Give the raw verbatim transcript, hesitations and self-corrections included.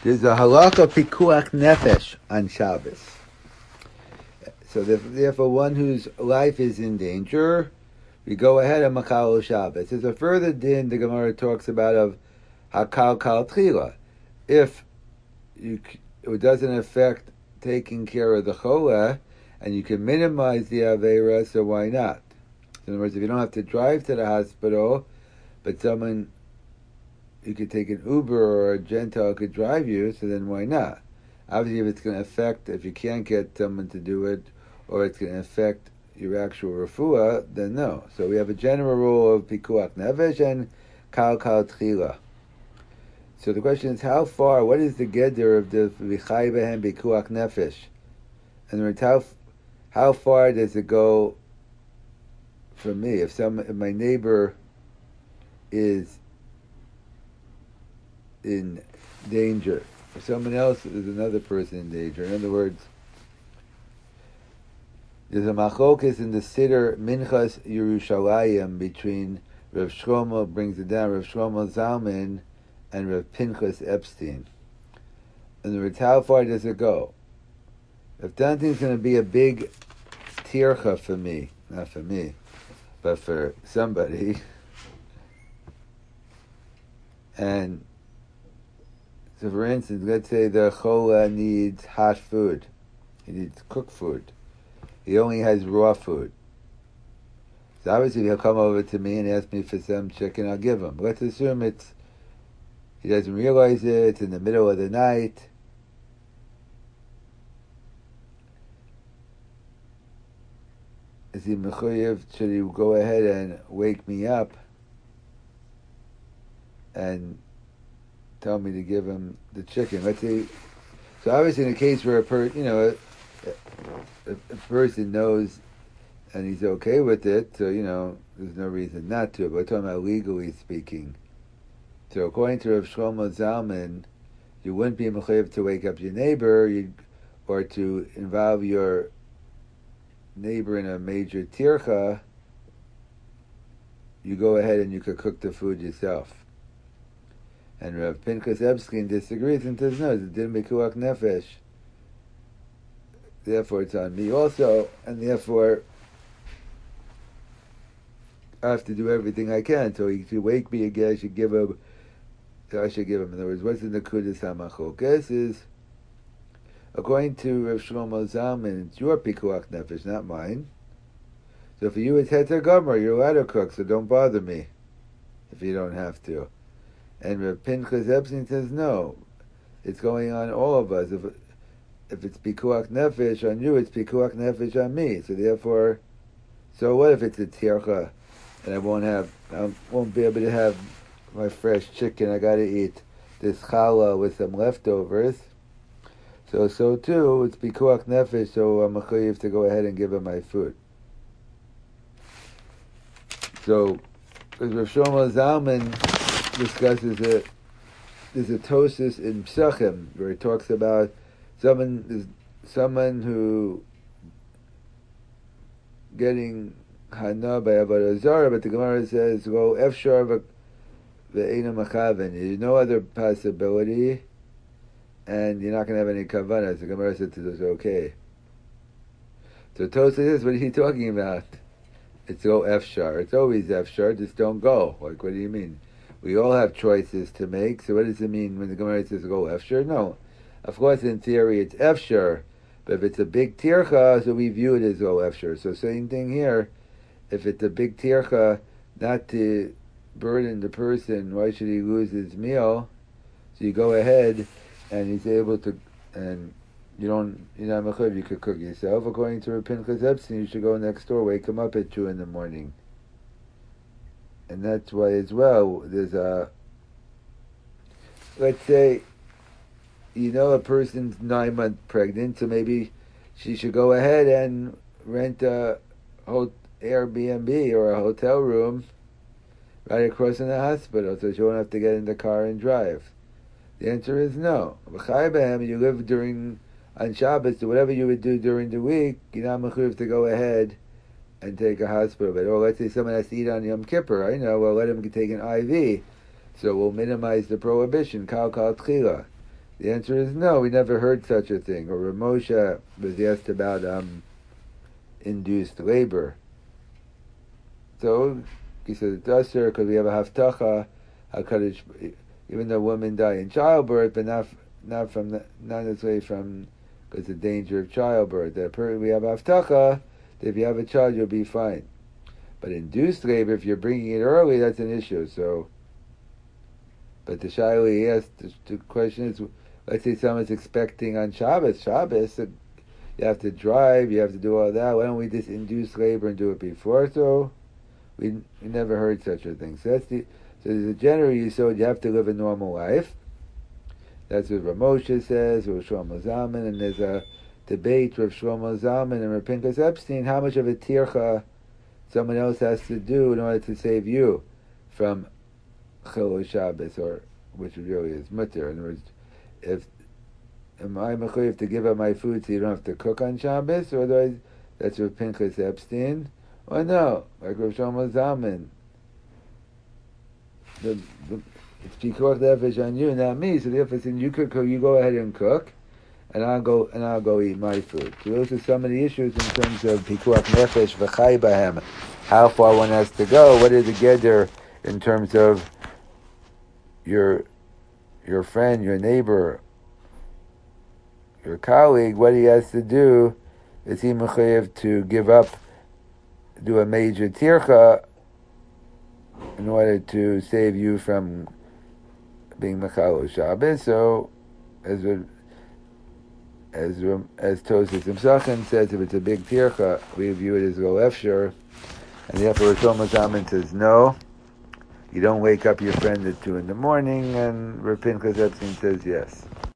There's a halakha pikuach nefesh on Shabbos. So therefore, one whose life is in danger, we go ahead and machal Shabbos. There's a further din the Gemara talks about of hakal kal tchila. If you, it doesn't affect taking care of the cholah, and you can minimize the aveira, so why not? In other words, if you don't have to drive to the hospital, but someone, you could take an Uber or a Gentile could drive you, so then why not? Obviously, if it's going to affect, if you can't get someone to do it, or it's going to affect your actual refuah, then no. So we have a general rule of pikuach nefesh and kal kal tchila. So the question is, how far, what is the geder of the v'chai behem pikuach nefesh? And how, how far does it go for me? If some, if my neighbor is in danger, if someone else is another person in danger. In other words, there's a machokes in the Siddur Minchas Yerushalayim between Rav Shlomo, brings it down, Rav Shlomo Zalman and Rav Pinchas Epstein. In other words, how far does it go? If something's going to be a big tircha for me, not for me, but for somebody, and so for instance, let's say the chola needs hot food, he needs cooked food, he only has raw food. So obviously he'll come over to me and ask me for some chicken, I'll give him. Let's assume it's, he doesn't realize it, it's in the middle of the night. Is he mechuyev? Should he go ahead and wake me up and tell me to give him the chicken? Let's say, so obviously in a case where a per, you know, a, a, a person knows and he's okay with it, so you know, there's no reason not to. But we're talking about legally speaking. So according to Rav Shlomo Zalman, you wouldn't be mechuyev to wake up your neighbor, you'd, or to involve your neighbor in a major tircha. You go ahead and you could cook the food yourself. And Rav Pinchas Epstein disagrees and says, no, it didn't be pikuach nefesh. Therefore, it's on me also, and therefore, I have to do everything I can. So he should wake me again, I should give him, I should give him. In other words, what's in the Kudas HaMachokes is, according to Rav Shlomo Zalman, it's your pikuach nefesh, not mine. So for you, it's heter gomer, you're allowed to cook, so don't bother me if you don't have to. And Rav Pinchas Epstein says, no, it's going on all of us. If if it's pikuach nefesh on you, it's pikuach nefesh on me. So therefore, so what if it's a tircha and I won't have, I won't be able to have my fresh chicken? I got to eat this challah with some leftovers. So so too, it's pikuach nefesh. So I'm mechuyev to go ahead and give him my food. So, as Rav Shlomo Zalman discusses it, there's a Tosis in Psachim where he talks about someone, someone who getting hana by avodah zarah, but the Gemara says, "Go efshar ve'ena machaven." There's no other possibility, and you're not going to have any kavanah. The Gemara says it's okay. So Tosis is, what is he talking about? It's go efshar. It's always efshar. Just don't go. Like, what do you mean? We all have choices to make. So what does it mean when the Gemara says go efshar? No. Of course, in theory, it's efshar. But if it's a big tircha, so we view it as go efshar. So same thing here. If it's a big tircha, not to burden the person, why should he lose his meal? So you go ahead, and he's able to, and you don't, you're not mechuyev, you could cook yourself. According to Rav Pinchas Epstein, you should go next door, wake him up at two in the morning. And that's why as well, there's a, let's say, you know a person's nine months pregnant, so maybe she should go ahead and rent a whole Airbnb or a hotel room right across from the hospital, so she won't have to get in the car and drive. The answer is no. You live during, on Shabbos, so whatever you would do during the week, you're not mechuyev to go ahead and take a hospital bed. Or let's say someone has to eat on Yom Kippur. I know, well, let him take an I V, so we'll minimize the prohibition. Kal kal tchila. The answer is no, we never heard such a thing. Or Rav Moshe was asked about um, induced labor. So he said it does, sir, because we have a haftacha, HaKadosh, even though women die in childbirth, but not not from the, not necessarily from because the danger of childbirth. That per, we have haftacha that if you have a child, you'll be fine. But induced labor, if you're bringing it early, that's an issue. So, but the Shaila he asked, the, the question is, let's say someone's expecting on Shabbos. Shabbos, uh, you have to drive, you have to do all that. Why don't we just induce labor and do it before? So, we we never heard such a thing. So that's the so there's a general yisod, you have to live a normal life. That's what Rav Moshe says, or Shlomo Zalman, and there's a debate with Shlomo Zalman and Rav Pinchas Epstein, how much of a tircha someone else has to do in order to save you from Chilul Shabbos, or which really is mutter. In other words, if am I mechuyev to give up my food so you don't have to cook on Shabbos, or otherwise that's Rav Pinchas Epstein, or no, like Rav Shlomo Zalman. The, the, it's pikuach nefesh on you, not me. So therefore, since you could cook, you go ahead and cook, and I'll go and I'll go eat my food. So those are some of the issues in terms of pikuach nefesh v'chai bahem. How far one has to go. What is the geder in terms of your your friend, your neighbor, your colleague? What he has to do is he mechayev to give up, do a major tircha in order to save you from being Mechal Shabbos. So, as as as Tosas Imsachin says, if it's a big tircha, we view it as go efshar, and therefore Shlomo Zalman says no. You don't wake up your friend at two in the morning, and Rav Pinchas Epstein says yes.